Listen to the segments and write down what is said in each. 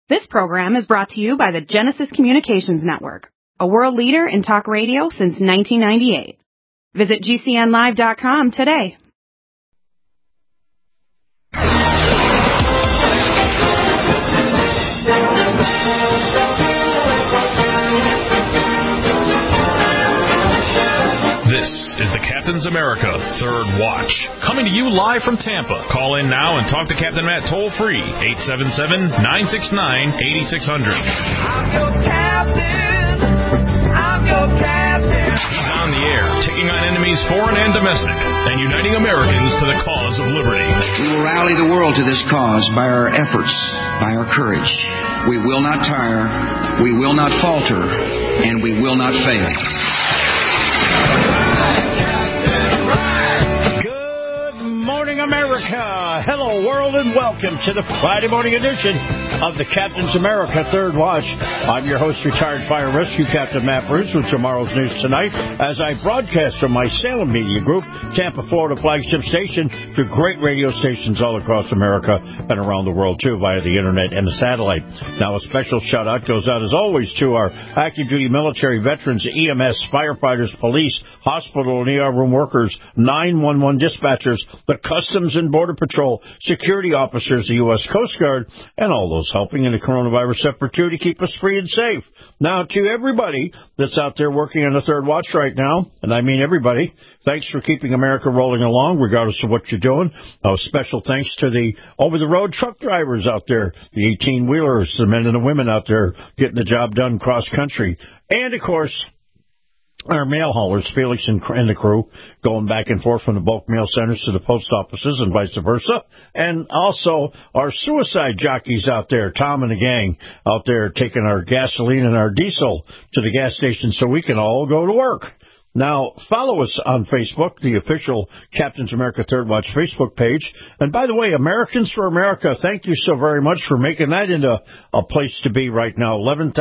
This program is brought to you by the Genesis Communications Network, a world leader in talk radio since 1998. Visit GCNlive.com today. This is the Captain's America Third Watch, coming to you live from Tampa. Call in now and talk to Captain Matt toll-free, 877-969-8600. I'm your captain. I'm your captain. He's on the air, taking on enemies foreign and domestic, and uniting Americans to the cause of liberty. We will rally the world to this cause by our efforts, by our courage. We will not tire, we will not falter, and we will not fail. Good morning, America. Hello, world, and welcome to the Friday morning edition of the Captain's America Third Watch. I'm your host, retired fire rescue Captain Matt Bruce, with tomorrow's news tonight as I broadcast from my Salem Media Group, Tampa, Florida flagship station, to great radio stations all across America and around the world, too, via the internet and the satellite. Now, a special shout-out goes out, as always, to our active duty military veterans, EMS, firefighters, police, hospital and ER room workers, 911 dispatchers, the Customs and Border Patrol, security officers, the U.S. Coast Guard, and all those helping in the coronavirus effort, too, to keep us free and safe. Now, to everybody that's out there working on the Third Watch right now, and I mean everybody, thanks for keeping America rolling along, regardless of what you're doing. Special thanks to the over-the-road truck drivers out there, the 18-wheelers, the men and the women out there getting the job done cross-country. And, of course, our mail haulers, Felix and the crew, going back and forth from the bulk mail centers to the post offices and vice versa. And also our suicide jockeys out there, Tom and the gang, out there taking our gasoline and our diesel to the gas station so we can all go to work. Now, follow us on Facebook, the official Captain's America Third Watch Facebook page. And by the way, Americans for America, thank you so very much for making that into a place to be right now.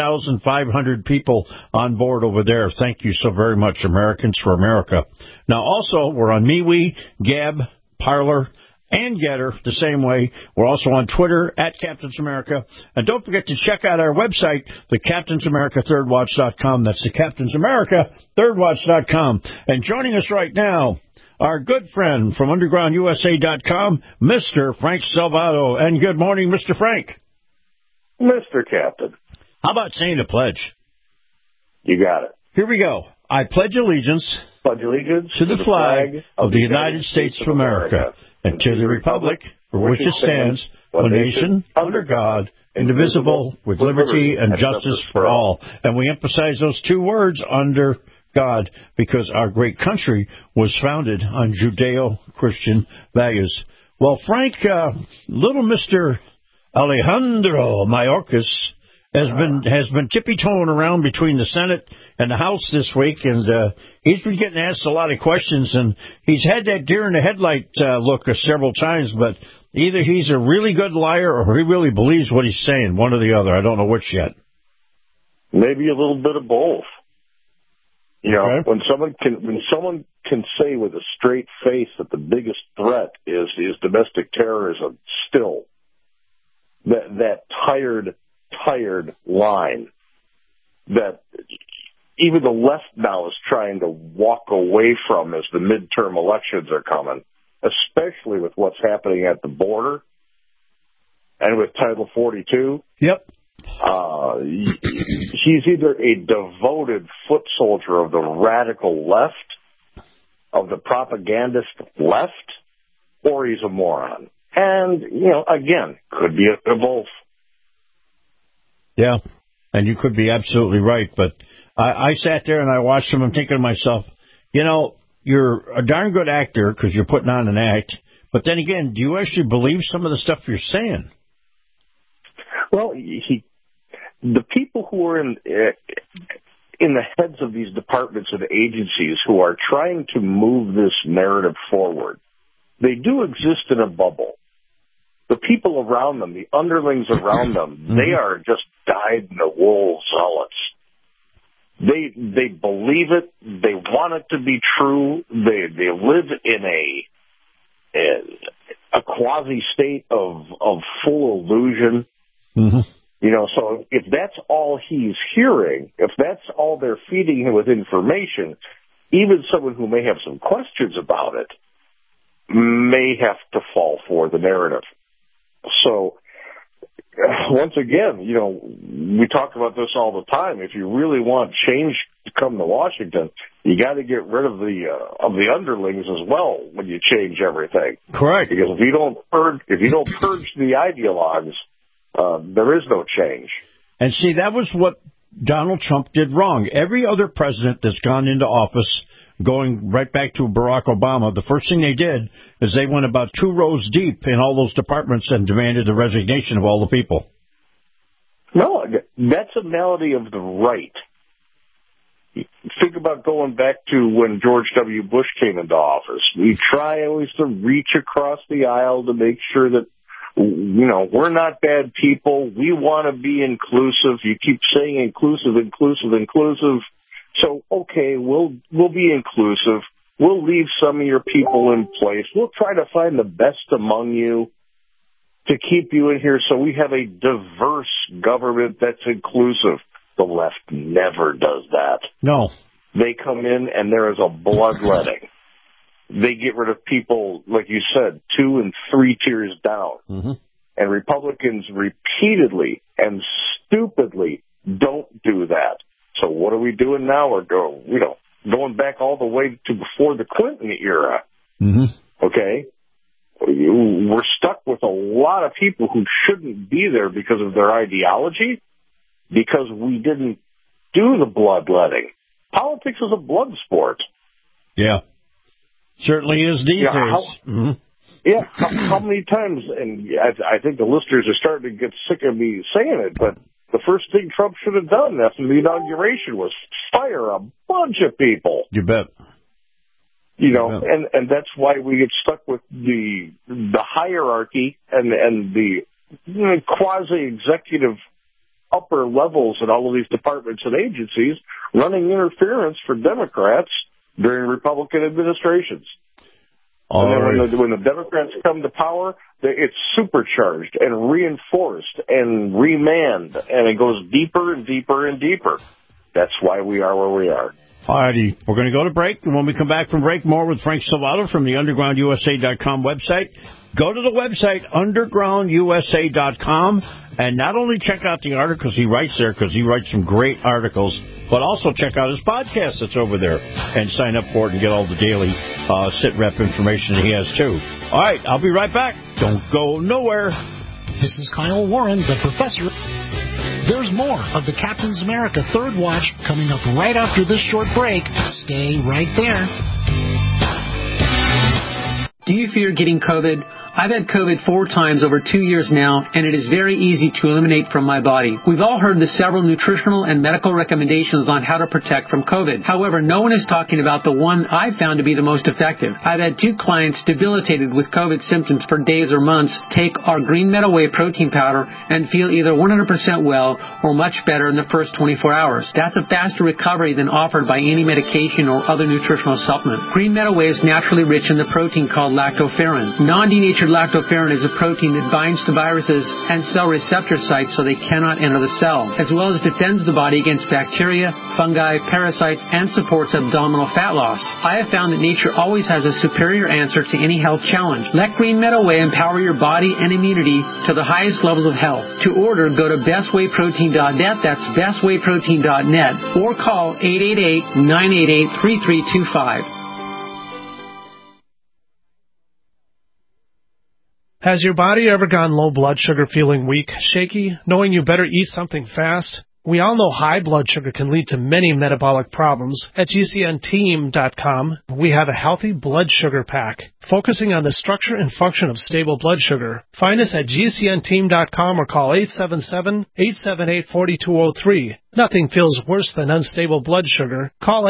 11,500 people on board over there. Thank you so very much, Americans for America. Now, also, we're on MeWe, Gab, Parler, and Getter the same way. We're also on Twitter at Captain's America. And don't forget to check out our website, the CaptainsAmericaThirdWatch.com. That's the CaptainsAmericaThirdWatch.com. And joining us right now, our good friend from UndergroundUSA.com, Mr. Frank Salvato. And good morning, Mr. Frank. Mr. Captain. How about saying the pledge? You got it. Here we go. I pledge allegiance to the flag of the United States of America and to the republic for which it stands, one nation, under God, indivisible, with liberty and justice for all. And we emphasize those two words, under God, because our great country was founded on Judeo-Christian values. Well, Frank, little Mr. Alejandro Mayorkas has been tippy-toeing around between the Senate and the House this week, and he's been getting asked a lot of questions, and he's had that deer-in-the-headlight look several times, but either he's a really good liar or he really believes what he's saying, one or the other. I don't know which yet. Maybe a little bit of both. You know, Okay. when someone can say with a straight face that the biggest threat is domestic terrorism, still, that tired line that even the left now is trying to walk away from as the midterm elections are coming, especially with what's happening at the border and with Title 42. Yep. He's either a devoted foot soldier of the radical left, of the propagandist left, or he's a moron. And, you know, again, could be a both. Yeah, and you could be absolutely right, but I sat there and I watched him. I'm thinking to myself, you know, you're a darn good actor because you're putting on an act, but then again, do you actually believe some of the stuff you're saying? Well, the people who are in the heads of these departments and agencies who are trying to move this narrative forward, they do exist in a bubble. The people around them, the underlings around them, they are just dyed-in-the-wool zealots. They believe it. They want it to be true. They live in a quasi state of full illusion. Mm-hmm. So if that's all he's hearing, if that's all they're feeding him with information, even someone who may have some questions about it may have to fall for the narrative. So once again, we talk about this all the time. If you really want change to come to Washington, you got to get rid of the underlings as well when you change everything. Correct. Because if you don't purge the ideologues, there is no change. And see, that was what Donald Trump did wrong. Every other president that's gone into office, going right back to Barack Obama, the first thing they did is they went about 2 rows deep in all those departments and demanded the resignation of all the people. No, that's a malady of the right. Think about going back to when George W. Bush came into office. We try always to reach across the aisle to make sure that, we're not bad people. We want to be inclusive. You keep saying inclusive. So, okay, we'll be inclusive. We'll leave some of your people in place. We'll try to find the best among you to keep you in here so we have a diverse government that's inclusive. The left never does that. No. They come in and there is a bloodletting. They get rid of people, like you said, 2 and 3 tiers down. Mm-hmm. And Republicans repeatedly and stupidly don't do that. So what are we doing now? We're going back all the way to before the Clinton era. Mm-hmm. Okay? We're stuck with a lot of people who shouldn't be there because of their ideology, because we didn't do the bloodletting. Politics is a blood sport. Yeah. Certainly is these days. How many times, and I think the listeners are starting to get sick of me saying it, but the first thing Trump should have done after the inauguration was fire a bunch of people. You bet. And that's why we get stuck with the hierarchy and the quasi-executive upper levels in all of these departments and agencies running interference for Democrats during Republican administrations. And then when the Democrats come to power, it's supercharged and reinforced and remanned, and it goes deeper and deeper and deeper. That's why we are where we are. All righty. We're going to go to break, and when we come back from break, more with Frank Salvato from the UndergroundUSA.com website. Go to the website, UndergroundUSA.com, and not only check out the articles he writes there, because he writes some great articles, but also check out his podcast that's over there and sign up for it and get all the daily sit-rep information he has, too. All right, I'll be right back. Don't go nowhere. This is Kyle Warren, the professor. There's more of the Captain's America Third Watch coming up right after this short break. Stay right there. Do you fear getting COVID? I've had COVID 4 times over 2 years now, and it is very easy to eliminate from my body. We've all heard the several nutritional and medical recommendations on how to protect from COVID. However, no one is talking about the one I've found to be the most effective. I've had 2 clients debilitated with COVID symptoms for days or months take our Green Meadow Whey protein powder and feel either 100% well or much better in the first 24 hours. That's a faster recovery than offered by any medication or other nutritional supplement. Green Meadow Whey is naturally rich in the protein called lactoferrin. Non-denatured lactoferrin is a protein that binds to viruses and cell receptor sites so they cannot enter the cell, as well as defends the body against bacteria, fungi, parasites, and supports abdominal fat loss. I have found that nature always has a superior answer to any health challenge. Let Green Meadow Whey empower your body and immunity to the highest levels of health. To order, go to bestwayprotein.net, that's bestwayprotein.net, or call 888-988-3325. Has your body ever gone low blood sugar, feeling weak, shaky, knowing you better eat something fast? We all know high blood sugar can lead to many metabolic problems. At GCNteam.com, we have a healthy blood sugar pack, focusing on the structure and function of stable blood sugar. Find us at GCNteam.com or call 877-878-4203. Nothing feels worse than unstable blood sugar. Call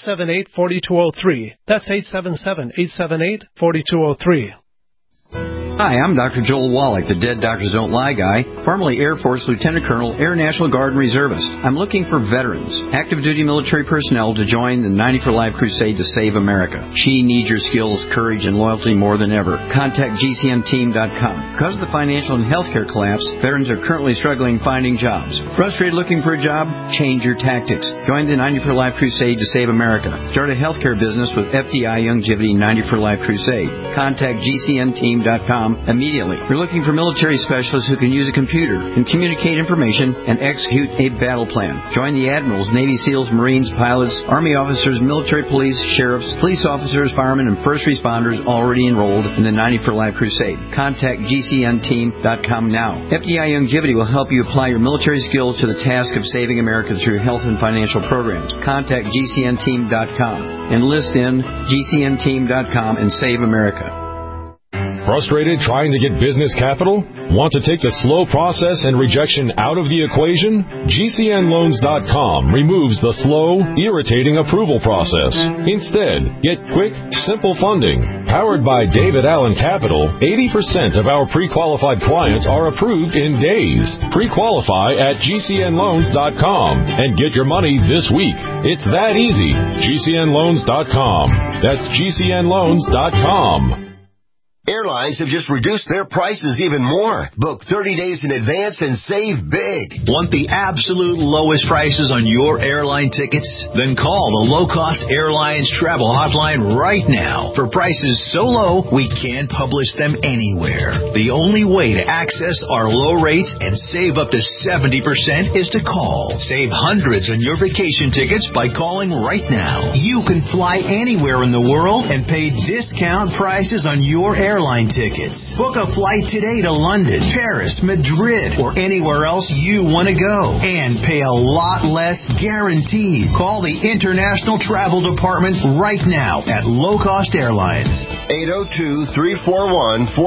877-878-4203. That's 877-878-4203. Hi, I'm Dr. Joel Wallach, the Dead Doctors Don't Lie guy, formerly Air Force Lieutenant Colonel, Air National Guard and Reservist. I'm looking for veterans, active duty military personnel to join the 90 for Life crusade to save America. She needs your skills, courage, and loyalty more than ever. Contact GCNteam.com. Because of the financial and healthcare collapse, veterans are currently struggling finding jobs. Frustrated looking for a job? Change your tactics. Join the 90 for Life crusade to save America. Start a healthcare business with FDI Youngevity 90 for Life crusade. Contact GCNteam.com immediately. We're looking for military specialists who can use a computer and communicate information and execute a battle plan. Join the admirals, Navy SEALs, Marines, pilots, Army officers, military police, sheriffs, police officers, firemen, and first responders already enrolled in the 90 for Life crusade. Contact GCNteam.com now. FDI Youngevity will help you apply your military skills to the task of saving America through health and financial programs. Contact GCNteam.com. Enlist in GCNteam.com and save America. Frustrated trying to get business capital? Want to take the slow process and rejection out of the equation? GCNloans.com removes the slow, irritating approval process. Instead, get quick, simple funding. Powered by David Allen Capital, 80% of our pre-qualified clients are approved in days. Pre-qualify at GCNloans.com and get your money this week. It's that easy. GCNloans.com. That's GCNloans.com. Airlines have just reduced their prices even more. Book 30 days in advance and save big. Want the absolute lowest prices on your airline tickets? Then call the Low Cost Airlines Travel Hotline right now. For prices so low, we can't publish them anywhere. The only way to access our low rates and save up to 70% is to call. Save hundreds on your vacation tickets by calling right now. You can fly anywhere in the world and pay discount prices on your airline tickets. Book a flight today to London, Paris, Madrid, or anywhere else you want to go and pay a lot less guaranteed. Call the International Travel Department right now at Low Cost Airlines. 802-341-4535.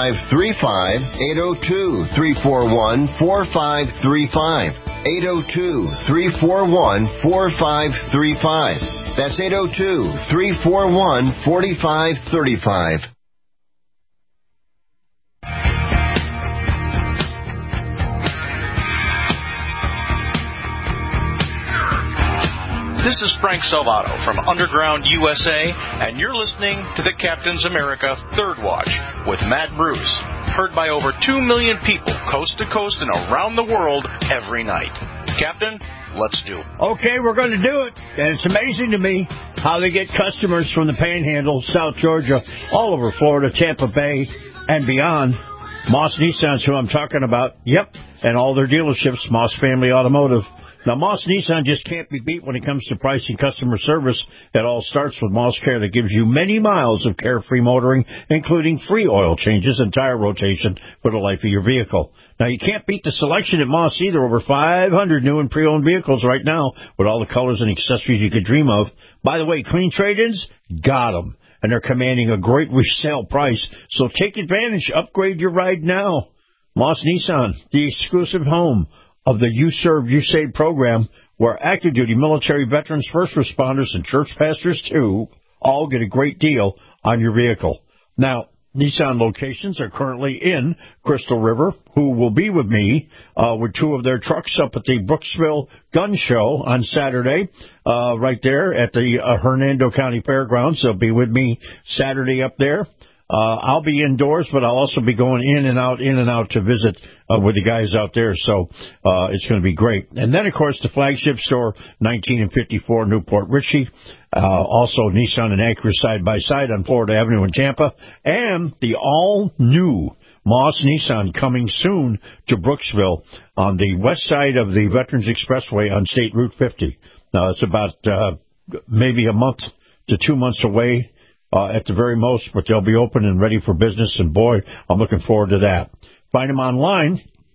802-341-4535. 802-341-4535. That's 802-341-4535. This is Frank Salvato from Underground USA, and you're listening to the Captain's America Third Watch with Matt Bruce, heard by over 2 million people coast to coast and around the world every night. Captain, let's do it. Okay, we're going to do it. And it's amazing to me how they get customers from the Panhandle, South Georgia, all over Florida, Tampa Bay, and beyond. Moss Nissan's who I'm talking about. Yep, and all their dealerships, Moss Family Automotive. Now, Moss Nissan just can't be beat when it comes to pricing customer service. It all starts with Moss Care that gives you many miles of carefree motoring, including free oil changes and tire rotation for the life of your vehicle. Now, you can't beat the selection at Moss either. Over 500 new and pre-owned vehicles right now with all the colors and accessories you could dream of. By the way, clean trade-ins, got them. And they're commanding a great resale price. So take advantage. Upgrade your ride now. Moss Nissan, the exclusive home of the You Serve, You Save program, where active duty military veterans, first responders, and church pastors, too, all get a great deal on your vehicle. Now, Nissan locations are currently in Crystal River, who will be with me with two of their trucks up at the Brooksville Gun Show on Saturday, right there at the Hernando County Fairgrounds. They'll be with me Saturday up there. I'll be indoors, but I'll also be going in and out to visit with the guys out there. So it's going to be great. And then, of course, the flagship store, 19 and 54 Newport Richey. Also, Nissan and Acura side-by-side on Florida Avenue in Tampa. And the all-new Moss Nissan coming soon to Brooksville on the west side of the Veterans Expressway on State Route 50. Now, it's about maybe a month to 2 months away. At the very most, but they'll be open and ready for business, and boy, I'm looking forward to that. Find them online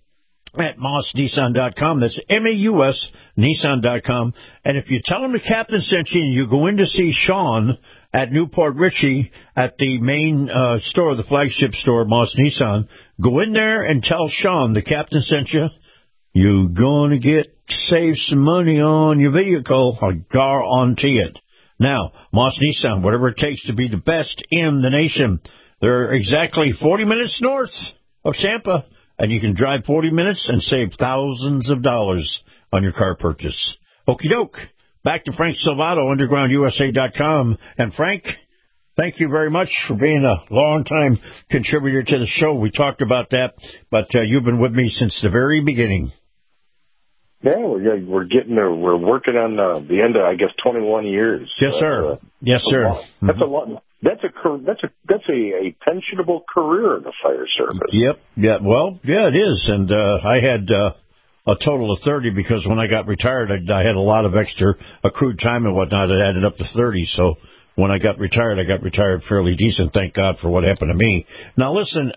at MausNissan.com. That's MAUS Nissan.com. And if you tell them the captain sent you and you go in to see Sean at Newport Richey at the main store, the flagship store, Moss Nissan, go in there and tell Sean the captain sent you. You're going to save some money on your vehicle. I guarantee it. Now, Moss Nissan, whatever it takes to be the best in the nation. They're exactly 40 minutes north of Tampa, and you can drive 40 minutes and save thousands of dollars on your car purchase. Okie doke. Back to Frank Salvato, UndergroundUSA.com. And Frank, thank you very much for being a long-time contributor to the show. We talked about that, but you've been with me since the very beginning. Yeah, we're getting there. We're working on the end of, I guess, 21 years. Yes, sir. Yes, sir. That's a lot. That's a pensionable career in the fire service. Yep. Yeah. Well, yeah, it is. And I had a total of 30 because when I got retired, I had a lot of extra accrued time and whatnot. It added up to 30. So when I got retired fairly decent. Thank God for what happened to me. Now, listen,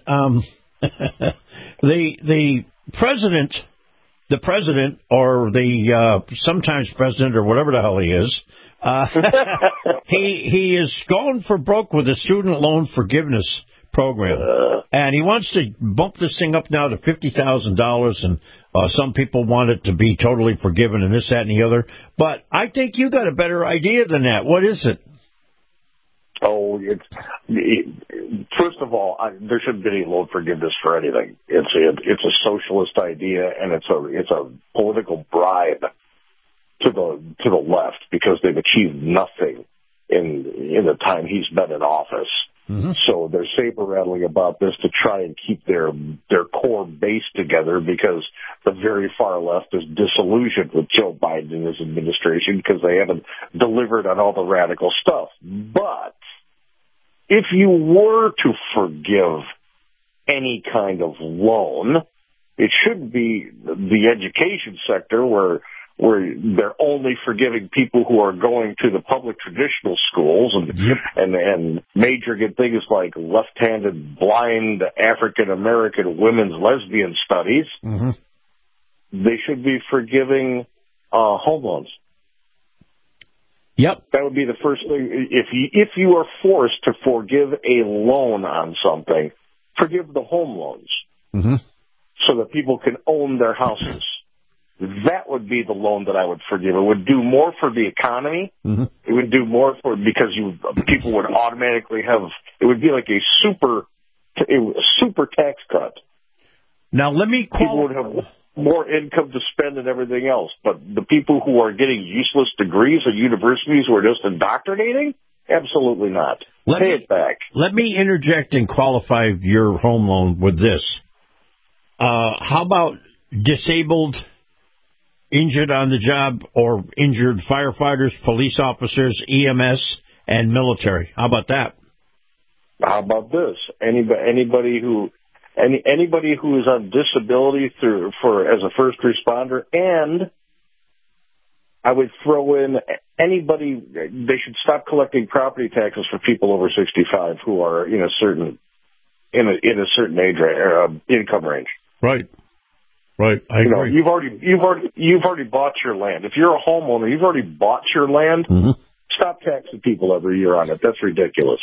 the president or the sometimes president or whatever the hell he is, he is going for broke with a student loan forgiveness program, and he wants to bump this thing up now to $50,000, and some people want it to be totally forgiven and this, that, and the other. But I think you got a better idea than that. What is it? Oh, first of all, there shouldn't be any loan forgiveness for anything. It's a socialist idea, and it's a political bribe to the left because they've achieved nothing in the time he's been in office. Mm-hmm. So they're saber rattling about this to try and keep their core base together because the very far left is disillusioned with Joe Biden and his administration because they haven't delivered on all the radical stuff. But if you were to forgive any kind of loan, it should be the education sector where they're only forgiving people who are going to the public traditional schools and majoring in things like left-handed blind African American women's lesbian studies. Mm-hmm. They should be forgiving home loans. Yep. That would be the first thing. If you are forced to forgive a loan on something, forgive the home loans. Mm-hmm. So that people can own their houses. That would be the loan that I would forgive. It would do more for the economy. Mm-hmm. It would do more because people would automatically have. It would be like a super tax cut. Now let me call. People would have more income to spend and everything else. But the people who are getting useless degrees at universities who are just indoctrinating, absolutely not. Pay it back. Let me interject and qualify your home loan with this. How about disabled, injured on the job, or injured firefighters, police officers, EMS, and military? How about that? How about this? Anybody who is on disability as a first responder, and I would throw in anybody. They should stop collecting property taxes for people over 65 who are in a certain age income range. Right. I agree. You've already bought your land. If you're a homeowner, you've already bought your land. Mm-hmm. Stop taxing people every year on it. That's ridiculous.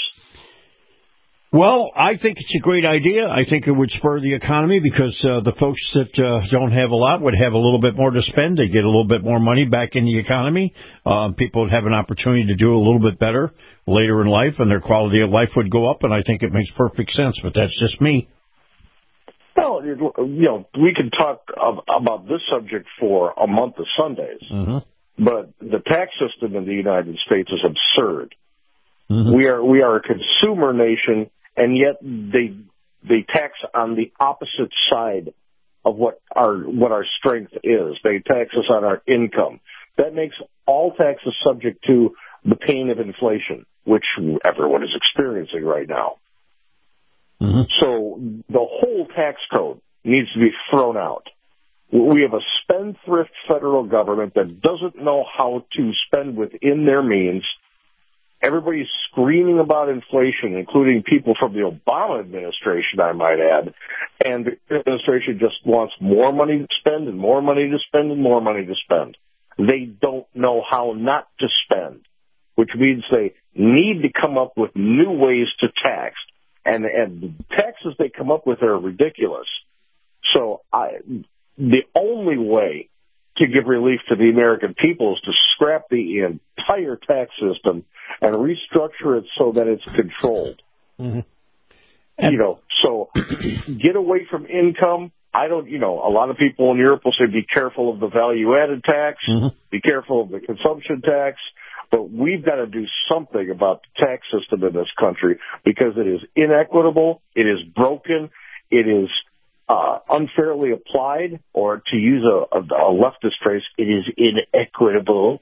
Well, I think it's a great idea. I think it would spur the economy because the folks that don't have a lot would have a little bit more to spend. They get a little bit more money back in the economy. People would have an opportunity to do a little bit better later in life, and their quality of life would go up, and I think it makes perfect sense, but that's just me. Well, we could talk about this subject for a month of Sundays, mm-hmm. but the tax system in the United States is absurd. Mm-hmm. We are a consumer nation, and yet they tax on the opposite side of what our strength is. They tax us on our income. That makes all taxes subject to the pain of inflation, which everyone is experiencing right now. Mm-hmm. So the whole tax code needs to be thrown out. We have a spendthrift federal government that doesn't know how to spend within their means. Everybody's screaming about inflation, including people from the Obama administration, I might add. And the administration just wants more money to spend and more money to spend and more money to spend. They don't know how not to spend, which means they need to come up with new ways to tax. And the taxes they come up with are ridiculous. So the only way to give relief to the American people is to scrap the entire tax system and restructure it so that it's controlled. Mm-hmm. So get away from income. A lot of people in Europe will say be careful of the value-added tax, be careful of the consumption tax, but we've got to do something about the tax system in this country because it is inequitable, it is broken, it is unfairly applied, or to use a leftist phrase, it is inequitable.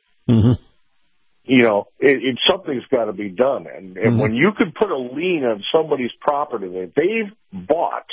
Something's got to be done. And when you can put a lien on somebody's property that they've bought,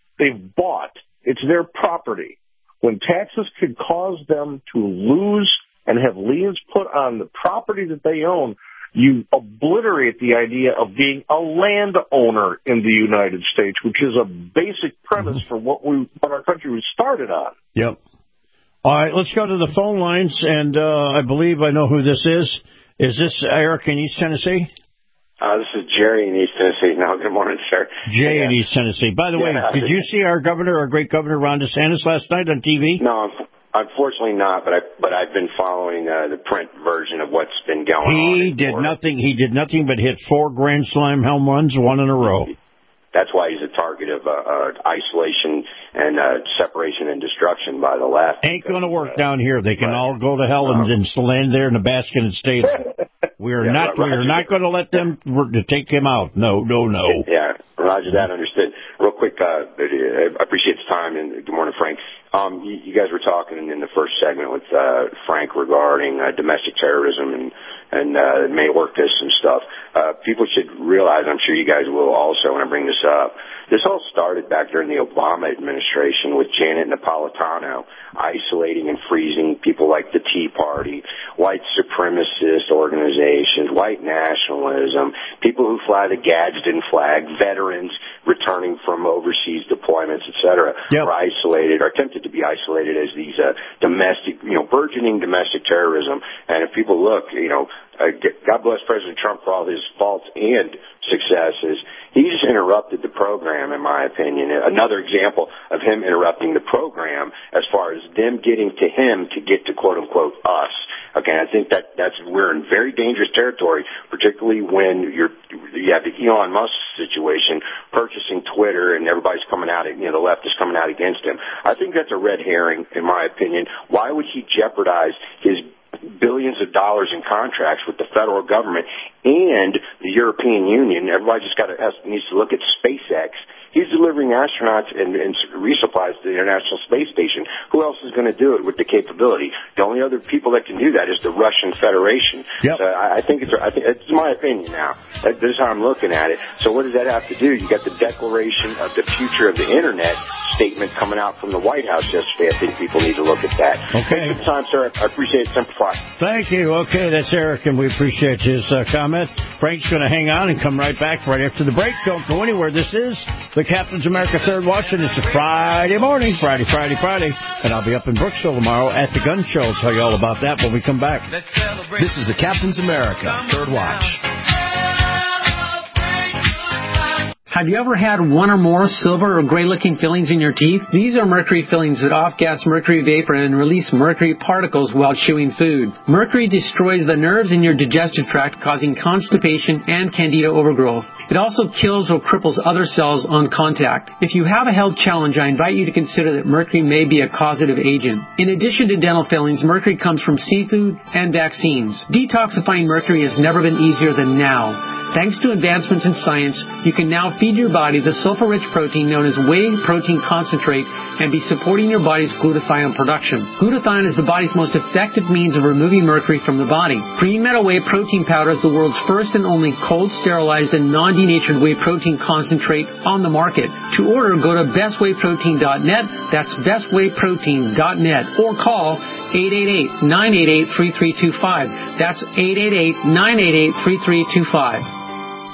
it's their property. When taxes could cause them to lose and have liens put on the property that they own, you obliterate the idea of being a landowner in the United States, which is a basic premise for what our country was started on. Yep. All right, let's go to the phone lines, and I believe I know who this is. Is this Eric in East Tennessee? This is Jerry in East Tennessee. No, good morning, sir. Jay in East Tennessee. By the way, did you see our great governor, Ron DeSantis, last night on TV? No, unfortunately not, but I've been following the print version of what's been going on. He did nothing but hit 4 Grand Slam home runs, 1 in a row. That's why he's a target of isolation and separation and destruction by the left. Ain't going to work down here. They can all go to hell and land there in a basket and stay there. We are not going to let them take him out. No. Yeah, Roger that. Understood. Real quick, I appreciate the time, and good morning, Frank. You guys were talking in the first segment with Frank regarding domestic terrorism and May-Orcus and stuff. People should realize, I'm sure you guys will also when I bring this up, this all started back during the Obama administration with Janet Napolitano isolating and freezing people like the Tea Party, white supremacist organizations, white nationalism, people who fly the Gadsden flag, veterans returning from overseas deployments, etc., were isolated or attempted to be isolated as these domestic, burgeoning domestic terrorism. And if people look, God bless President Trump for all his faults and successes. He just interrupted the program, in my opinion. Another example of him interrupting the program as far as them getting to him to get to quote-unquote us. Okay, I think we're in very dangerous territory, particularly when you have the Elon Musk situation, purchasing Twitter, and everybody's coming out, the left is coming out against him. I think that's a red herring, in my opinion. Why would he jeopardize his billions of dollars in contracts with the federal government and the European Union? Everybody just needs to look at SpaceX. He's delivering astronauts and resupplies to the International Space Station. Who else is going to do it with the capability? The only other people that can do that is the Russian Federation. Yep. So I think it's my opinion now. This is how I'm looking at it. So what does that have to do? You got the Declaration of the Future of the Internet statement coming out from the White House yesterday. I think people need to look at that. Okay. Thanks for the time, sir. I appreciate it. Simplify. Thank you. Okay, that's Eric, and we appreciate his comment. Frank's going to hang on and come right back right after the break. Don't go anywhere. This is the Captain's America Third Watch, and it's a Friday morning, Friday. And I'll be up in Brooksville tomorrow at the gun show. I'll tell you all about that when we come back. This is the Captain's America Third Watch. Have you ever had one or more silver or gray-looking fillings in your teeth? These are mercury fillings that off-gas mercury vapor and release mercury particles while chewing food. Mercury destroys the nerves in your digestive tract, causing constipation and candida overgrowth. It also kills or cripples other cells on contact. If you have a health challenge, I invite you to consider that mercury may be a causative agent. In addition to dental fillings, mercury comes from seafood and vaccines. Detoxifying mercury has never been easier than now. Thanks to advancements in science, you can now feed your body the sulfur-rich protein known as whey protein concentrate and be supporting your body's glutathione production. Glutathione is the body's most effective means of removing mercury from the body. Green Meadow Whey Protein Powder is the world's first and only cold, sterilized, and non-denatured whey protein concentrate on the market. To order, go to bestwheyprotein.net. That's bestwheyprotein.net. Or call 888-988-3325. That's 888-988-3325.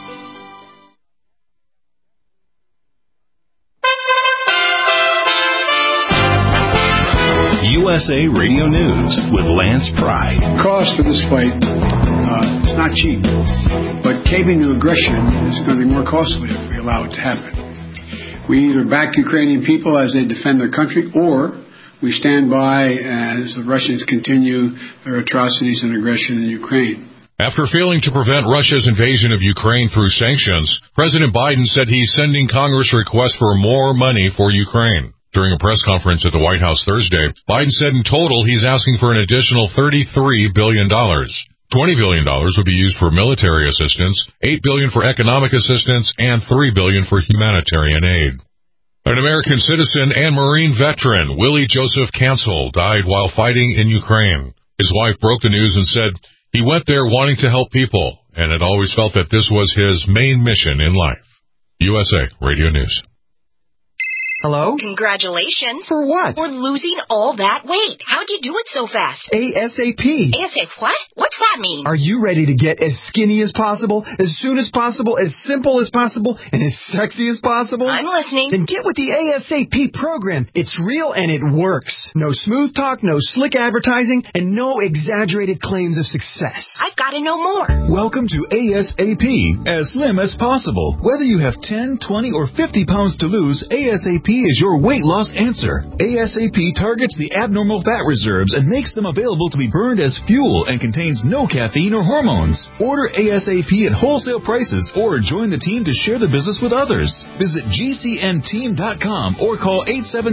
USA Radio News with Lance Pride. Cost for this fight, it's not cheap, but caving to aggression is going to be more costly if we allow it to happen. We either back Ukrainian people as they defend their country, or we stand by as the Russians continue their atrocities and aggression in Ukraine. After failing to prevent Russia's invasion of Ukraine through sanctions, President Biden said he's sending Congress requests for more money for Ukraine. During a press conference at the White House Thursday, Biden said in total he's asking for an additional $33 billion. $20 billion would be used for military assistance, $8 billion for economic assistance, and $3 billion for humanitarian aid. An American citizen and Marine veteran, Willie Joseph Cancel, died while fighting in Ukraine. His wife broke the news and said he went there wanting to help people and had always felt that this was his main mission in life. USA Radio News. Hello? Congratulations. For what? For losing all that weight. How'd you do it so fast? ASAP. ASAP what? What's that mean? Are you ready to get as skinny as possible, as soon as possible, as simple as possible, and as sexy as possible? I'm listening. Then get with the ASAP program. It's real and it works. No smooth talk, no slick advertising, and no exaggerated claims of success. I've got to know more. Welcome to ASAP, as slim as possible. Whether you have 10, 20, or 50 pounds to lose, ASAP is your weight loss answer. ASAP targets the abnormal fat reserves and makes them available to be burned as fuel and contains no caffeine or hormones. Order ASAP at wholesale prices or join the team to share the business with others. Visit GCNteam.com or call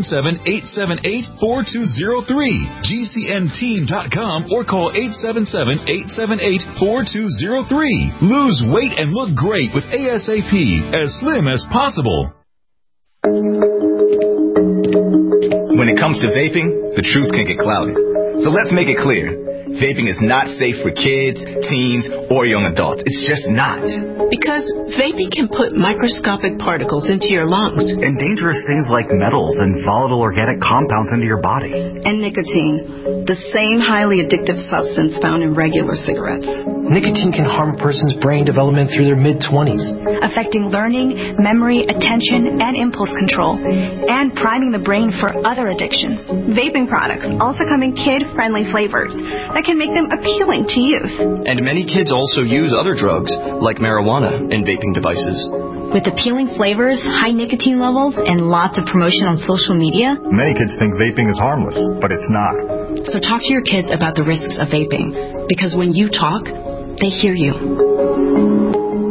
877-878-4203. GCNteam.com or call 877-878-4203. Lose weight and look great with ASAP, as slim as possible. When it comes to vaping, the truth can get clouded. So let's make it clear. Vaping is not safe for kids, teens, or young adults. It's just not. Because vaping can put microscopic particles into your lungs. And dangerous things like metals and volatile organic compounds into your body. And nicotine, the same highly addictive substance found in regular cigarettes. Nicotine can harm a person's brain development through their mid-20s. Affecting learning, memory, attention, and impulse control. And priming the brain for other addictions. Vaping products also come in kid-friendly flavors that can make them appealing to youth. And many kids also use other drugs, like marijuana, in vaping devices. With appealing flavors, high nicotine levels, and lots of promotion on social media, many kids think vaping is harmless, but it's not. So talk to your kids about the risks of vaping, because when you talk, they hear you.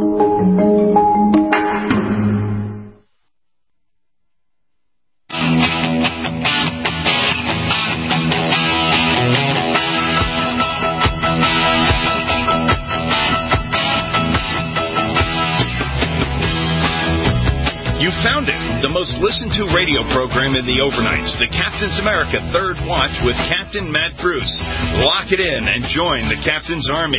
Found it, the most listened to radio program in the overnights, the Captain's America Third Watch with Captain Matt Bruce. Lock it in and join the Captain's Army.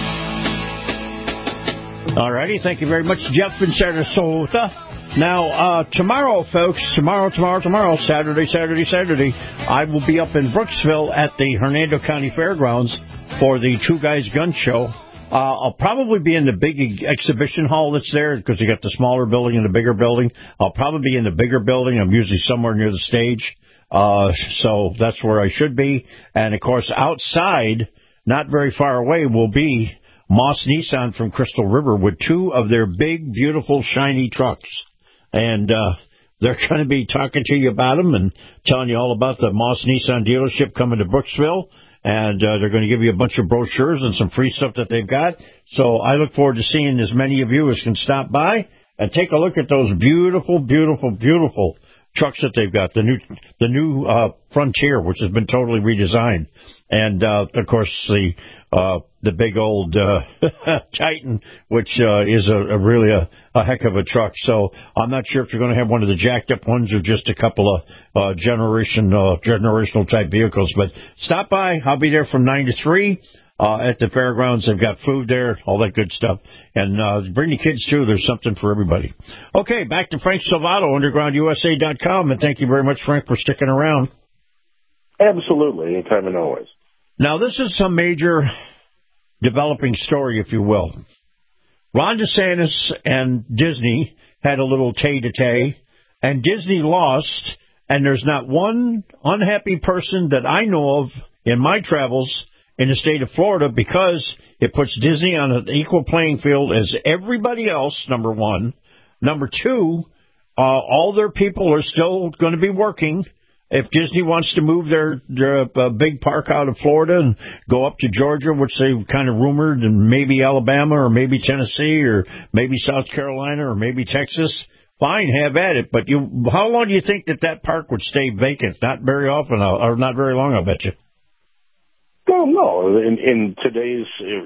All righty, thank you very much, Jeff in Sarasota. Now, tomorrow, folks, tomorrow, Saturday, I will be up in Brooksville at the Hernando County Fairgrounds for the Two Guys Gun Show. I'll probably be in the big exhibition hall that's there because you got the smaller building and the bigger building. I'll probably be in the bigger building. I'm usually somewhere near the stage. So that's where I should be. And, of course, outside, not very far away, will be Moss Nissan from Crystal River with two of their big, beautiful, shiny trucks. And they're going to be talking to you about them and telling you all about the Moss Nissan dealership coming to Brooksville. And they're going to give you a bunch of brochures and some free stuff that they've got. So I look forward to seeing as many of you as can stop by and take a look at those beautiful, beautiful, beautiful trucks that they've got. The new Frontier, which has been totally redesigned. And, of course, the big old Titan, which is really a heck of a truck. So I'm not sure if you're going to have one of the jacked-up ones or just a couple of generational type vehicles. But stop by. I'll be there from 9 to 3 at the fairgrounds. They've got food there, all that good stuff. And bring the kids, too. There's something for everybody. Okay, back to Frank Salvato, UndergroundUSA.com. And thank you very much, Frank, for sticking around. Absolutely, anytime and always. Now, this is some major developing story, if you will. Ron DeSantis and Disney had a little tay-to-tay, and Disney lost, and there's not one unhappy person that I know of in my travels in the state of Florida because it puts Disney on an equal playing field as everybody else, number one. Number two, all their people are still going to be working. if Disney wants to move their big park out of Florida and go up to Georgia, which they kind of rumored, and maybe Alabama or maybe Tennessee or maybe South Carolina or maybe Texas, fine, have at it. But how long do you think that park would stay vacant? Not very often, or not very long, I'll bet you. Well, no. In today's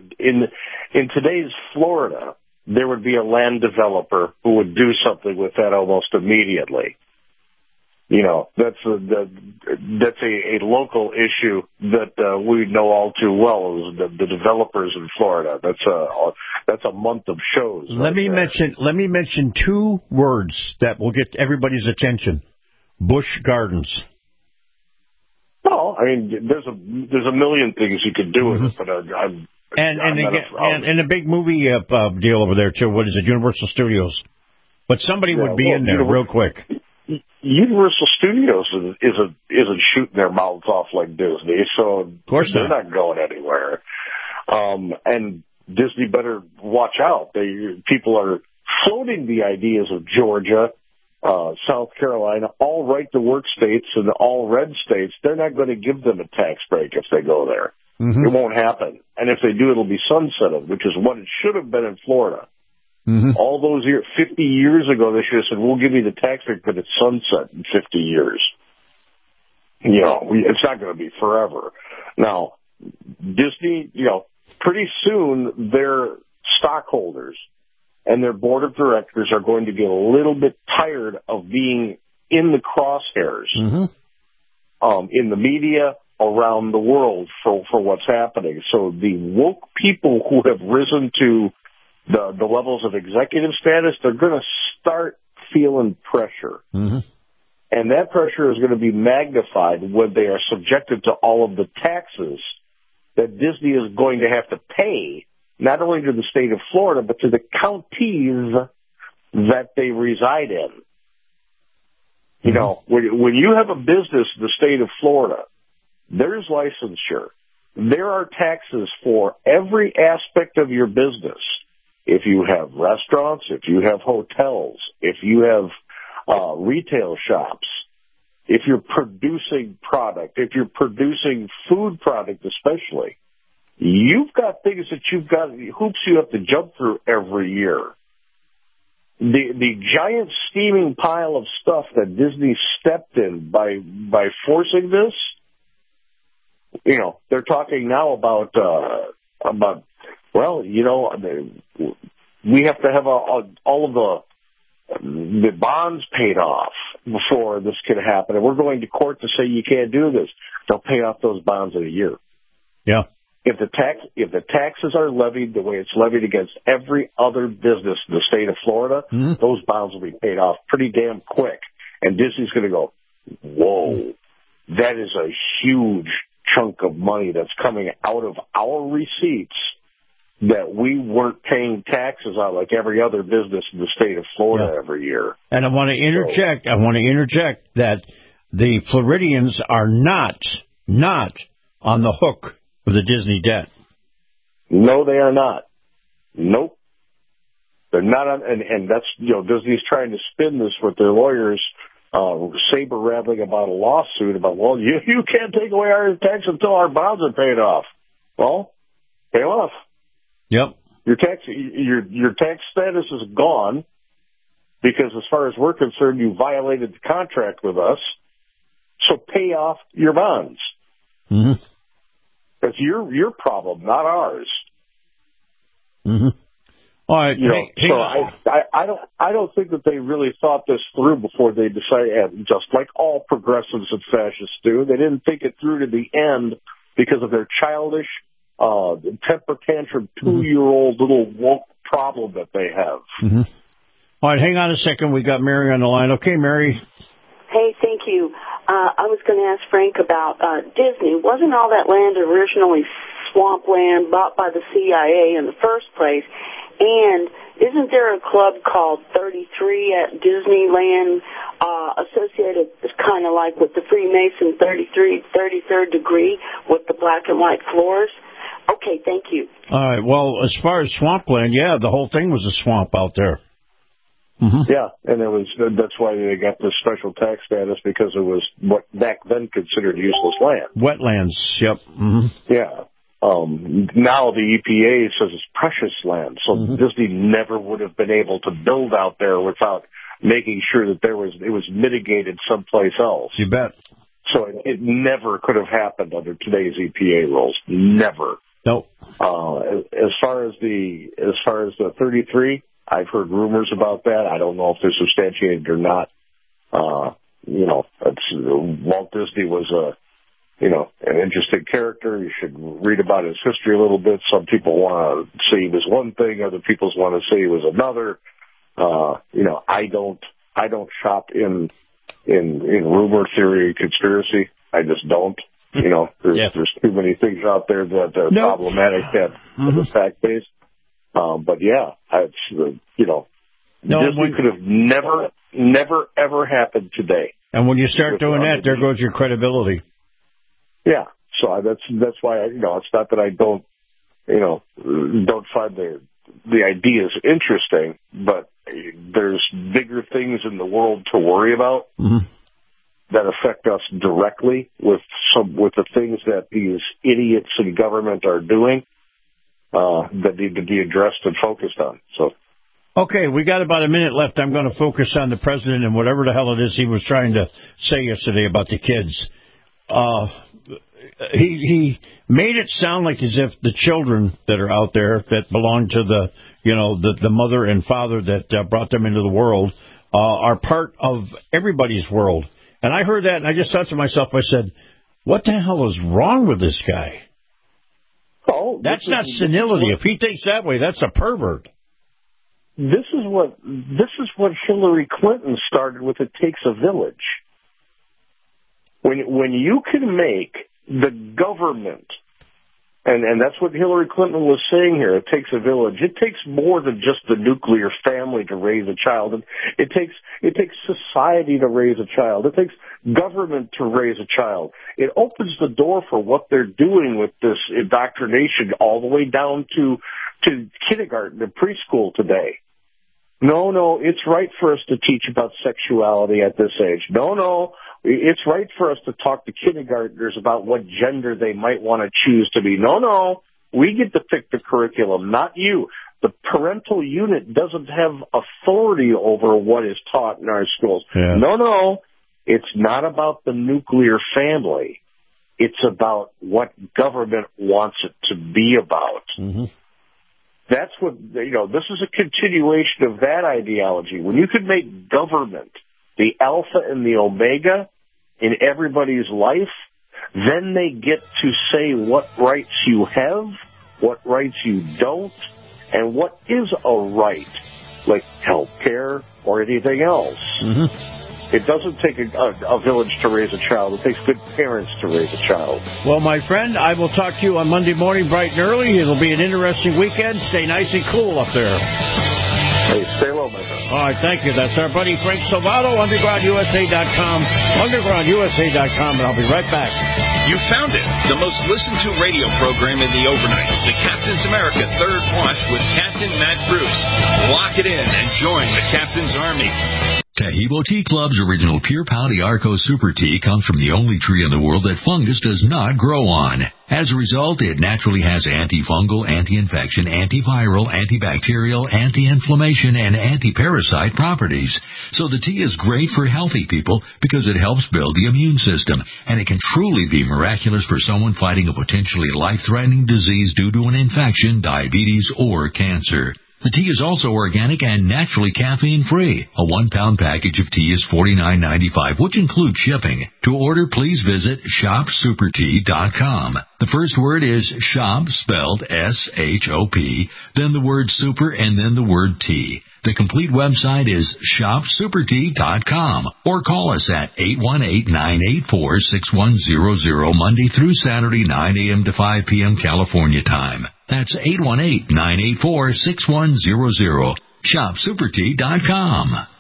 Florida, there would be a land developer who would do something with that almost immediately. You know, that's a local issue that we know all too well. Is the developers in Florida. That's a month of shows. Let me mention two words that will get everybody's attention: Busch Gardens. No, I mean there's a million things you could do with it, but and a big movie deal over there too. What is it? Universal Studios. But somebody would be in there real quick. Universal Studios isn't shooting their mouths off like Disney, so of course they're not going anywhere. And Disney better watch out. People are floating the ideas of Georgia, South Carolina, all right-to-work states and all red states. They're not going to give them a tax break if they go there. Mm-hmm. It won't happen. And if they do, it'll be sunsetted, which is what it should have been in Florida. Mm-hmm. All those years, 50 years ago, they should have said, we'll give you the tax break, but it's sunset in 50 years. You know, it's not going to be forever. Now, Disney, pretty soon their stockholders and their board of directors are going to get a little bit tired of being in the crosshairs, in the media around the world for what's happening. So the woke people who have risen to the levels of executive status, they're going to start feeling pressure. Mm-hmm. And that pressure is going to be magnified when they are subjected to all of the taxes that Disney is going to have to pay, not only to the state of Florida, but to the counties that they reside in. You know, when you have a business in the state of Florida, there's licensure. There are taxes for every aspect of your business. If you have restaurants, if you have hotels, if you have retail shops, if you're producing product, if you're producing food product especially, you've got things that hoops you have to jump through every year. The giant steaming pile of stuff that Disney stepped in by forcing this, they're talking now about we have to have all of the bonds paid off before this can happen, and we're going to court to say you can't do this. They'll pay off those bonds in a year. Yeah. If the taxes are levied the way it's levied against every other business in the state of Florida, those bonds will be paid off pretty damn quick. And Disney's going to go, whoa, that is a huge chunk of money that's coming out of our receipts that we weren't paying taxes on like every other business in the state of Florida every year. And I want to interject that the Floridians are not on the hook for the Disney debt. No, they are not. Nope. They're not on, and that's, Disney's trying to spin this with their lawyers, saber-rattling about a lawsuit about, you can't take away our tax until our bonds are paid off. Well, pay them off. Yep. Your tax status is gone because as far as we're concerned, you violated the contract with us. So pay off your bonds. Mm-hmm. That's your problem, not ours. Mm-hmm. All right. I don't think that they really thought this through before they decided. Just like all progressives and fascists do, they didn't think it through to the end because of their childish, temper tantrum 2-year-old little woke problem that they have. Mm-hmm. All right, hang on a second. We got Mary on the line. Okay, Mary. Hey, thank you. I was going to ask Frank about Disney. Wasn't all that land originally swampland bought by the CIA in the first place? And isn't there a club called 33 at Disneyland associated kind of like with the Freemason 33rd degree with the black and white floors? Okay, thank you. All right. Well, as far as swampland, the whole thing was a swamp out there. Mm-hmm. Yeah, and that's why they got the special tax status, because it was what back then considered useless land. Wetlands, yep. Mm-hmm. Yeah. Now the EPA says it's precious land, so Disney never would have been able to build out there without making sure that it was mitigated someplace else. You bet. So it never could have happened under today's EPA rules. Never. Nope. As far as the 33, I've heard rumors about that. I don't know if they're substantiated or not. Walt Disney was an interesting character. You should read about his history a little bit. Some people want to say he was one thing, other people want to say he was another. I don't shop in rumor theory conspiracy. I just don't. There's too many things out there that are problematic that are fact based. But yeah, Disney could have never ever happened today. And when you start doing that, there goes your credibility. Yeah, so that's why it's not that I don't find the ideas interesting, but there's bigger things in the world to worry about that affect us directly with the things that these idiots in government are doing that need to be addressed and focused on. So. Okay, we got about a minute left. I'm going to focus on the president and whatever the hell it is he was trying to say yesterday about the kids. He made it sound like as if the children that are out there that belong to the mother and father that brought them into the world are part of everybody's world. And I heard that and I just thought to myself, I said, what the hell is wrong with this guy? Oh, that's not senility. If he thinks that way, that's a pervert. This is what Hillary Clinton started with. It takes a village. When you can make the government, and that's what Hillary Clinton was saying here, it takes a village. It takes more than just the nuclear family to raise a child. It takes society to raise a child. It takes government to raise a child. It opens the door for what they're doing with this indoctrination all the way down to kindergarten and preschool today. No, it's right for us to teach about sexuality at this age. No, it's right for us to talk to kindergartners about what gender they might want to choose to be. No, we get to pick the curriculum, not you. The parental unit doesn't have authority over what is taught in our schools. Yeah. No, it's not about the nuclear family. It's about what government wants it to be about. Mm-hmm. That's what, this is a continuation of that ideology. When you can make government the alpha and the omega in everybody's life, then they get to say what rights you have, what rights you don't, and what is a right, like health care or anything else. Mm-hmm. It doesn't take a village to raise a child. It takes good parents to raise a child. Well, my friend, I will talk to you on Monday morning bright and early. It'll be an interesting weekend. Stay nice and cool up there. Hey, stay low, my friend. All right, thank you. That's our buddy Frank Salvato, UndergroundUSA.com, UndergroundUSA.com, and I'll be right back. You found it, the most listened to radio program in the overnights, the Captain's America Third Watch with Captain Matt Bruce. Lock it in and join the Captain's Army. Tahibo Tea Club's original Pure Pau d'Arco Super Tea comes from the only tree in the world that fungus does not grow on. As a result, it naturally has antifungal, anti-infection, antiviral, antibacterial, anti-inflammation, and anti-parasite properties. So the tea is great for healthy people because it helps build the immune system, and it can truly be miraculous for someone fighting a potentially life-threatening disease due to an infection, diabetes, or cancer. The tea is also organic and naturally caffeine-free. A 1-pound package of tea is $49.95, which includes shipping. To order, please visit shopsupertea.com. The first word is shop, spelled S-H-O-P, then the word super, and then the word tea. The complete website is shopsupertea.com, or call us at 818-984-6100, Monday through Saturday, 9 a.m. to 5 p.m. California time. That's 818-984-6100. ShopSuperTea.com.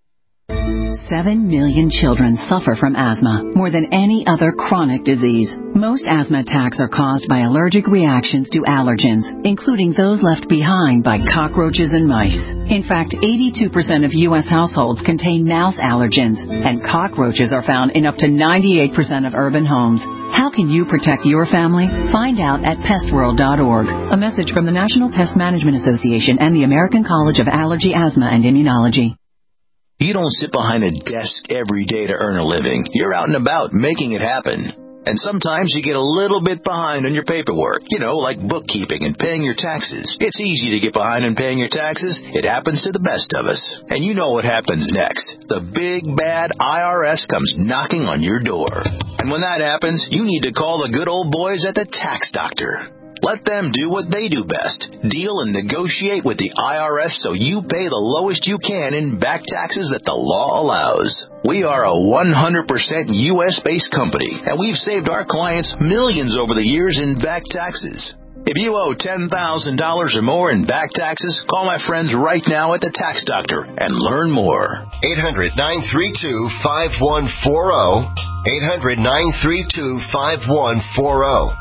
7 million children suffer from asthma, more than any other chronic disease. Most asthma attacks are caused by allergic reactions to allergens, including those left behind by cockroaches and mice. In fact, 82% of U.S. households contain mouse allergens, and cockroaches are found in up to 98% of urban homes. How can you protect your family? Find out at pestworld.org. A message from the National Pest Management Association and the American College of Allergy, Asthma, and Immunology. You don't sit behind a desk every day to earn a living. You're out and about making it happen. And sometimes you get a little bit behind on your paperwork, like bookkeeping and paying your taxes. It's easy to get behind on paying your taxes. It happens to the best of us. And you know what happens next. The big, bad IRS comes knocking on your door. And when that happens, you need to call the good old boys at the Tax Doctor. Let them do what they do best. Deal and negotiate with the IRS so you pay the lowest you can in back taxes that the law allows. We are a 100% U.S.-based company, and we've saved our clients millions over the years in back taxes. If you owe $10,000 or more in back taxes, call my friends right now at the Tax Doctor and learn more. 800-932-5140. 800-932-5140.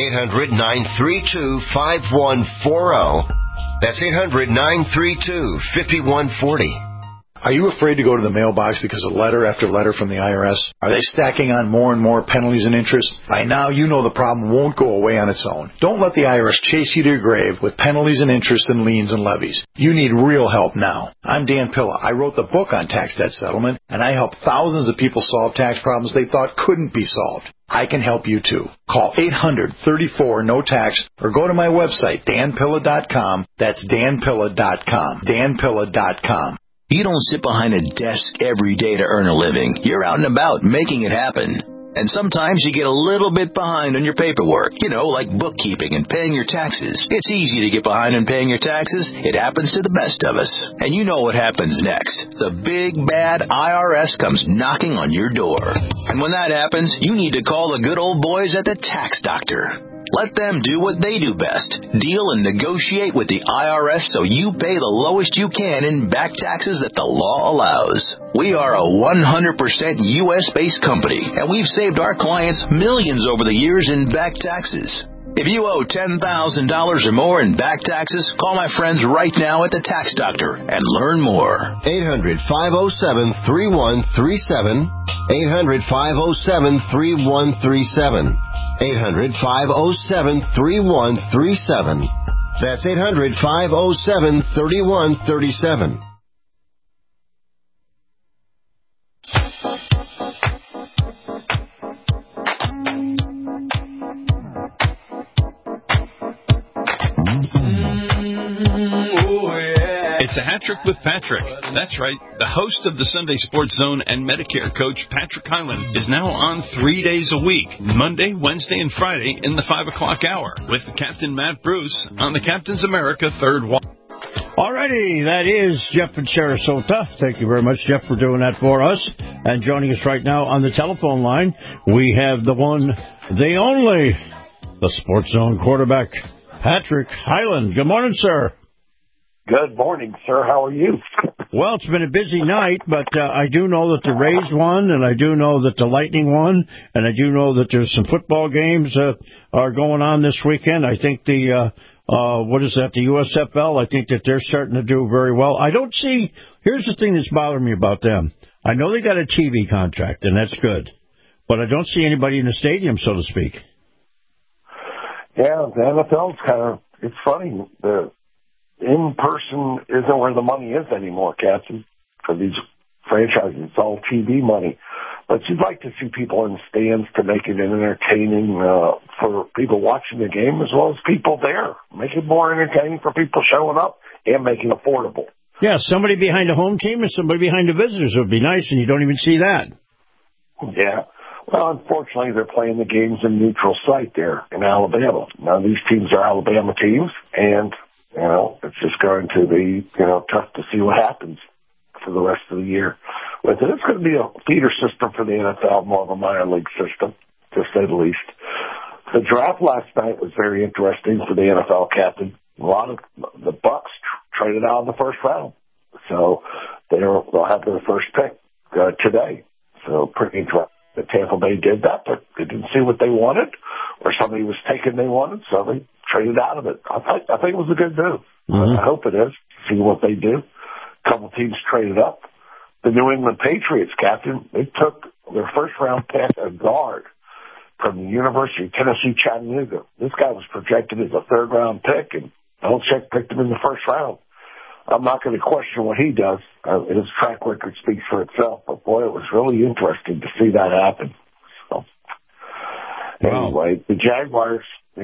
800-932-5140. That's 800-932-5140. Are you afraid to go to the mailbox because of letter after letter from the IRS? Are they stacking on more and more penalties and interest? By now, you know the problem won't go away on its own. Don't let the IRS chase you to your grave with penalties and interest and liens and levies. You need real help now. I'm Dan Pilla. I wrote the book on tax debt settlement, and I helped thousands of people solve tax problems they thought couldn't be solved. I can help you too. Call 800-34-NO-TAX or go to my website, danpilla.com. That's danpilla.com. danpilla.com. You don't sit behind a desk every day to earn a living. You're out and about making it happen. And sometimes you get a little bit behind on your paperwork, like bookkeeping and paying your taxes. It's easy to get behind on paying your taxes. It happens to the best of us. And you know what happens next. The big, bad IRS comes knocking on your door. And when that happens, you need to call the good old boys at the Tax Doctor. Let them do what they do best. Deal and negotiate with the IRS so you pay the lowest you can in back taxes that the law allows. We are a 100% U.S.-based company, and we've saved our clients millions over the years in back taxes. If you owe $10,000 or more in back taxes, call my friends right now at the Tax Doctor and learn more. 800-507-3137. 800-507-3137. 800-507-3137. That's 800-507-3137. It's a hat trick with Patrick. That's right. The host of the Sunday Sports Zone and Medicare coach, Patrick Hyland, is now on 3 days a week, Monday, Wednesday, and Friday in the 5 o'clock hour with Captain Matt Bruce on the Captain's America Third Watch. All righty, that is Jeff in Sarasota. Thank you very much, Jeff, for doing that for us. And joining us right now on the telephone line, we have the one, the only, the Sports Zone quarterback, Patrick Hyland. Good morning, sir. Good morning, sir. How are you? Well, it's been a busy night, but I do know that the Rays won, and I do know that the Lightning won, and I do know that there's some football games are going on this weekend. I think the USFL, I think that they're starting to do very well. I don't see, here's the thing that's bothering me about them. I know they got a TV contract, and that's good, but I don't see anybody in the stadium, so to speak. Yeah, the NFL's it's funny, the in-person isn't where the money is anymore, Captain, for these franchises. It's all TV money. But you'd like to see people in stands to make it entertaining for people watching the game as well as people there. Make it more entertaining for people showing up and make it affordable. Yeah, somebody behind a home team and somebody behind the visitors would be nice, and you don't even see that. Yeah. Well, unfortunately, they're playing the games in neutral site there in Alabama. Now, these teams are Alabama teams, and it's just going to be, tough to see what happens for the rest of the year with it. It's going to be a feeder system for the NFL, more of a minor league system, to say the least. The draft last night was very interesting for the NFL, Captain. A lot of the Bucks traded out in the first round, so they'll have their first pick today. So pretty interesting that Tampa Bay did that, but they didn't see what they wanted, or somebody was taking they wanted, so they traded out of it. I think it was a good move. I hope it is. See what they do. A couple teams traded up. The New England Patriots, Captain, they took their first-round pick, a guard, from the University of Tennessee, Chattanooga. This guy was projected as a third-round pick, and Belichick picked him in the first round. I'm not going to question what he does. His track record speaks for itself. But, boy, it was really interesting to see that happen. So, anyway, the Jaguars,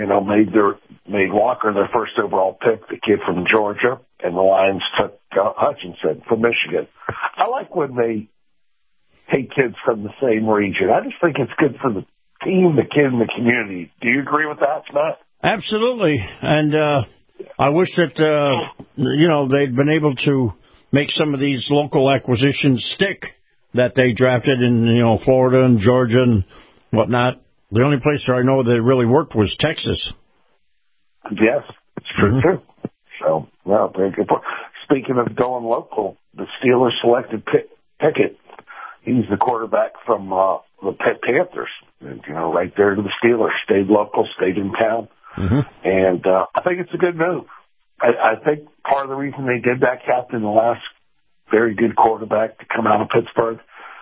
made Walker their first overall pick, the kid from Georgia, and the Lions took Hutchinson from Michigan. I like when they take kids from the same region. I just think it's good for the team, the kid, and the community. Do you agree with that, Matt? Absolutely. And I wish that, they'd been able to make some of these local acquisitions stick that they drafted in, Florida and Georgia and whatnot. The only place where I know that it really worked was Texas. Yes, it's true, too. So, well, very good point. Speaking of going local, the Steelers selected Pickett. He's the quarterback from the Panthers, right there to the Steelers. Stayed local, stayed in town. And I think it's a good move. I think part of the reason they did that, Captain, the last very good quarterback to come out of Pittsburgh,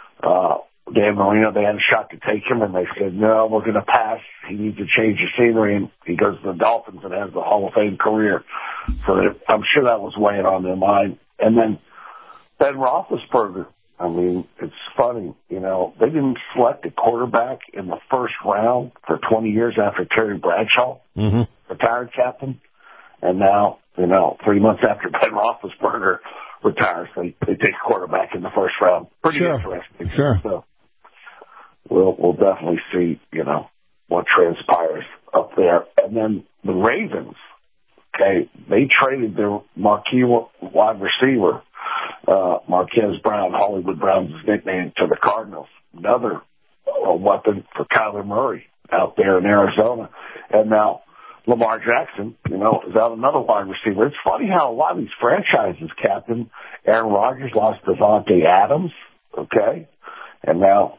Dan Marino, they had a shot to take him, and they said, no, we're going to pass. He needs to change the scenery, and he goes to the Dolphins and has the Hall of Fame career. So I'm sure that was weighing on their mind. And then Ben Roethlisberger, I mean, it's funny, they didn't select a quarterback in the first round for 20 years after Terry Bradshaw retired, Captain. And now, 3 months after Ben Roethlisberger retires, they take a quarterback in the first round. Pretty interesting. Sure. So we'll definitely see, what transpires up there. And then the Ravens, okay, they traded their marquee wide receiver, Marquez Brown, Hollywood Brown's nickname, to the Cardinals. Another weapon for Kyler Murray out there in Arizona. And now Lamar Jackson, is out another wide receiver. It's funny how a lot of these franchises, Captain, Aaron Rodgers lost Devontae Adams, okay? And now,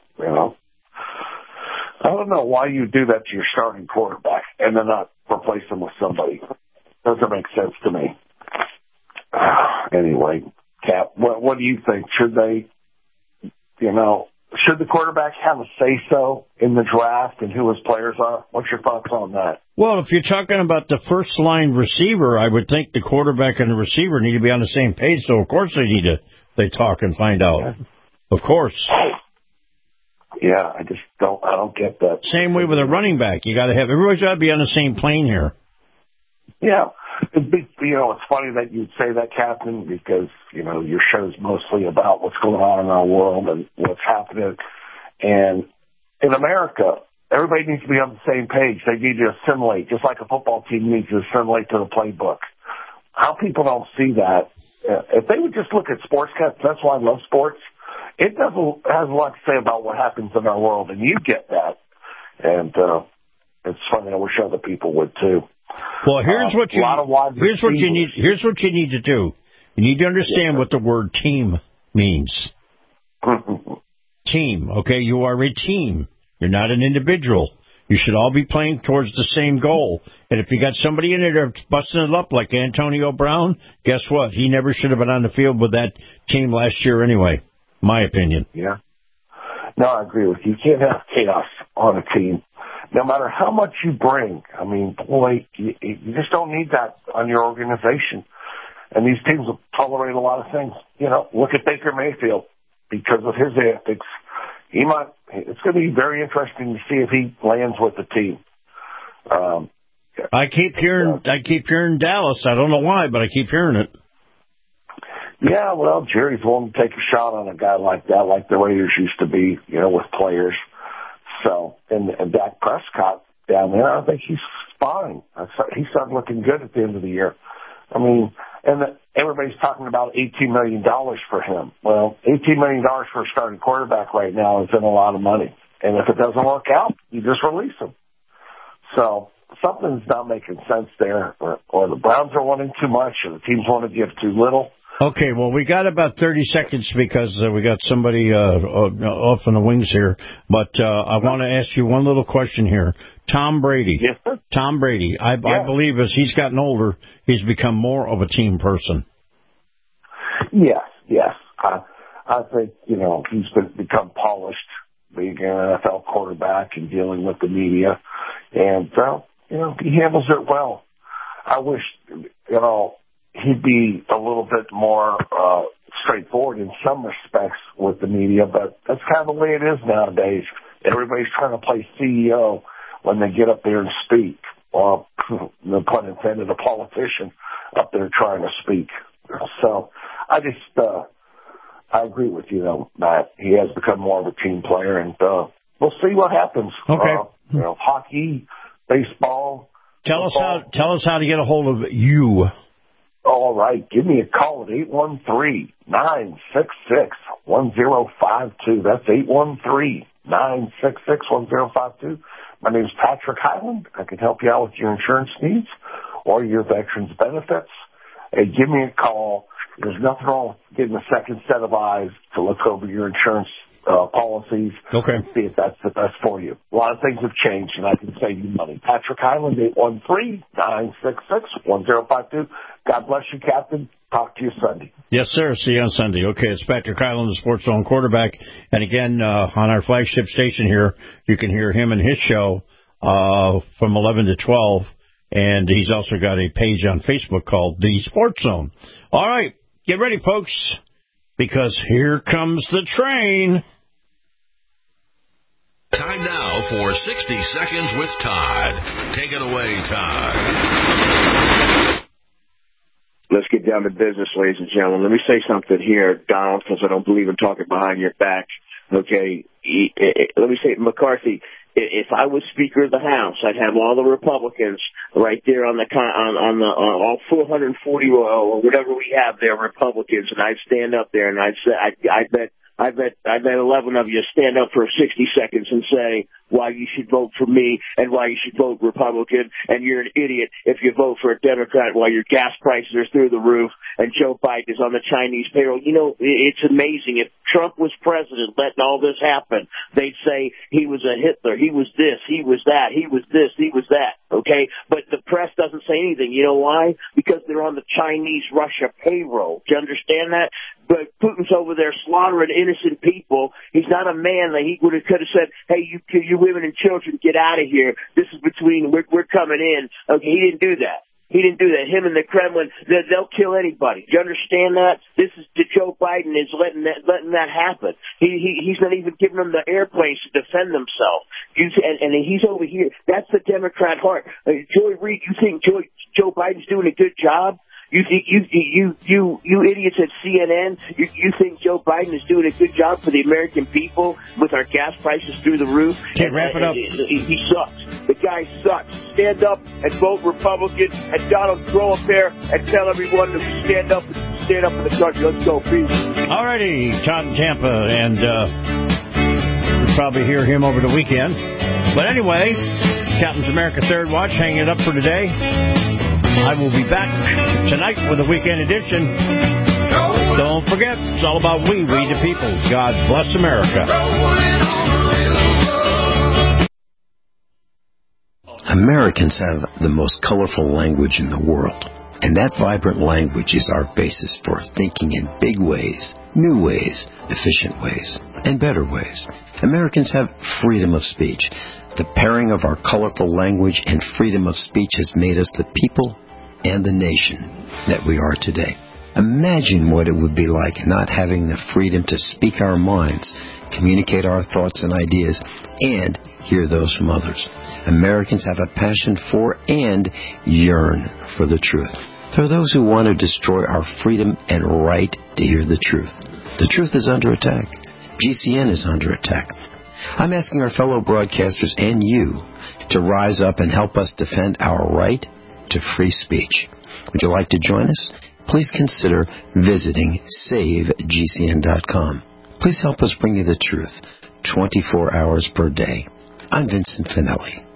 I don't know why you do that to your starting quarterback and then not replace him with somebody. Doesn't make sense to me. Anyway, Cap, what do you think? Should they, should the quarterback have a say-so in the draft and who his players are? What's your thoughts on that? Well, if you're talking about the first-line receiver, I would think the quarterback and the receiver need to be on the same page, so of course they talk and find out. Yeah. Of course. Yeah, I don't get that. Same way with a running back. Everybody's got to be on the same plane here. Yeah. It's funny that you'd say that, Captain, because, your show's mostly about what's going on in our world and what's happening. And in America, everybody needs to be on the same page. They need to assimilate, just like a football team needs to assimilate to the playbook. How people don't see that, if they would just look at sports, that's why I love sports. It has a lot to say about what happens in our world, and you get that. And it's funny. I wish other people would too. Well, here's what you need to do. You need to understand what the word team means. Team, okay? You are a team. You're not an individual. You should all be playing towards the same goal. And if you got somebody in there that's busting it up like Antonio Brown, guess what? He never should have been on the field with that team last year anyway, my opinion. Yeah. No, I agree with you. You can't have chaos on a team. No matter how much you bring, I mean, boy, you just don't need that on your organization. And these teams will tolerate a lot of things. Look at Baker Mayfield. Because of his antics, it's going to be very interesting to see if he lands with the team. I keep hearing Dallas. I don't know why, but I keep hearing it. Yeah, well, Jerry's willing to take a shot on a guy like that, like the Raiders used to be, with players. So, and Dak Prescott down there, I think he's fine. He started looking good at the end of the year. I mean, everybody's talking about $18 million for him. Well, $18 million for a starting quarterback right now isn't a lot of money. And if it doesn't work out, you just release him. So something's not making sense there, or the Browns are wanting too much, or the teams want to give too little. Okay, well, we got about 30 seconds because we got somebody off in the wings here. But I want to ask you one little question here. Tom Brady. Yes, sir. Tom Brady. I believe as he's gotten older, he's become more of a team person. Yes. I think, he's become polished, being an NFL quarterback and dealing with the media. And, he handles it well. I wish, he'd be a little bit more straightforward in some respects with the media, but that's kind of the way it is nowadays. Everybody's trying to play CEO when they get up there and speak. Or, no pun intended, a politician up there trying to speak. So I agree with you, though, Matt. He has become more of a team player, and we'll see what happens. Okay. Hockey, baseball. Tell us how to get a hold of you. All right. Give me a call at 813-966-1052. That's 813-966-1052. My name is Patrick Highland. I can help you out with your insurance needs or your veterans benefits. Hey, give me a call. There's nothing wrong with getting a second set of eyes to look over your insurance policies and see if that's the best for you. A lot of things have changed, and I can save you money. Patrick Highland, 813-966-1052. God bless you, Captain. Talk to you Sunday. Yes, sir. See you on Sunday. Okay, it's Patrick Highland, the Sports Zone quarterback. And again, on our flagship station here, you can hear him and his show from 11 to 12. And he's also got a page on Facebook called The Sports Zone. All right, get ready, folks, because here comes the train. Time now for 60 Seconds with Todd. Take it away, Todd. Let's get down to business, ladies and gentlemen. Let me say something here, Donald, because I don't believe in talking behind your back. Okay, let me say, McCarthy, if I was Speaker of the House, I'd have all the Republicans right there on all 440 or whatever we have there, Republicans, and I'd stand up there and I'd say, I bet 11 of you stand up for 60 seconds and say why you should vote for me and why you should vote Republican, and you're an idiot if you vote for a Democrat while your gas prices are through the roof and Joe Biden is on the Chinese payroll. It's amazing. If Trump was president letting all this happen, they'd say he was a Hitler, he was this, he was that, he was this, he was that, okay? But the press doesn't say anything. You know why? Because they're on the Chinese-Russia payroll. Do you understand that? But Putin's over there slaughtering innocent people. He's not a man that he could have said, hey, you women and children, get out of here. This is we're coming in. Okay, he didn't do that. He didn't do that. Him and the Kremlin, they'll kill anybody. Do you understand that? This is Joe Biden is letting that happen. He's not even giving them the airplanes to defend themselves. And he's over here. That's the Democrat heart. Joy Reid, you think Joe Biden's doing a good job? You idiots at CNN, you think Joe Biden is doing a good job for the American people with our gas prices through the roof? Okay, wrap it up. He sucks. The guy sucks. Stand up and vote Republican, and Donald, throw a pair and tell everyone to stand up for the country. Let's go. Peace. All righty, Todd in Tampa, and we'll probably hear him over the weekend. But anyway, Captain's America Third Watch, hanging it up for today. I will be back tonight with a weekend edition. Don't forget, it's all about we the people. God bless America. Americans have the most colorful language in the world. And that vibrant language is our basis for thinking in big ways, new ways, efficient ways, and better ways. Americans have freedom of speech. The pairing of our colorful language and freedom of speech has made us the people and the nation that we are today. Imagine what it would be like not having the freedom to speak our minds, communicate our thoughts and ideas, and hear those from others. Americans have a passion for and yearn for the truth. There are those who want to destroy our freedom and right to hear the truth. The truth is under attack. GCN is under attack. I'm asking our fellow broadcasters and you to rise up and help us defend our right to free speech. Would you like to join us? Please consider visiting SaveGCN.com. Please help us bring you the truth 24 hours per day. I'm Vincent Finelli.